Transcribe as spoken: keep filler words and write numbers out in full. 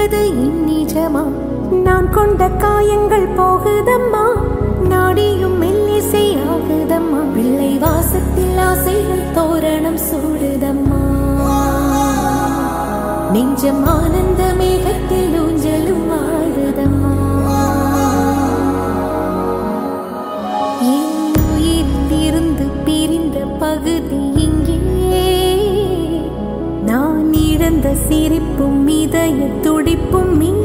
என்பது இந்நிஜமா? நான் கொண்ட காயங்கள் போகுதம்மா, நாடியும் மெல்லிசை ஆகுதம்மா. பிள்ளை வாசத்தில் ஆசைகள் தோரணம் சூடுதம்மா. நெஞ்சம் ஆனந்த மேகத்தில் ஊஞ்சலும் ஆடுதம்மா. என் உயிரிலிருந்து பிரிந்த பகுதி இங்கே, நான் இழந்த சிரிப்பும் இதய துடிப்பும்